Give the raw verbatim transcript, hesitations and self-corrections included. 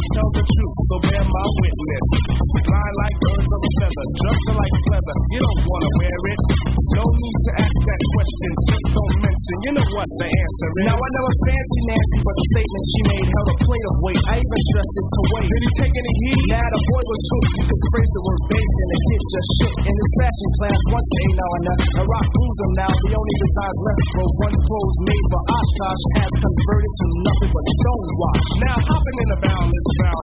tell the truth, so bear my witness. Fly like birds of a feather, jump like pleather. You don't wanna wear it. No need to ask that question, just don't mention. You know what the answer is. Now I never fancy Nancy, but the statement she made held a plate of weight. I even stressed it to wait. Did he take any heat? Nah, the boy was hooked. You could phrase the word base, and the kid just shook. In his fashion class, one day now and then, a rock rules him now. The only designs left for one clothes made for Oshkosh has converted to nothing but stonewash. Now hopping in the boundless crowd.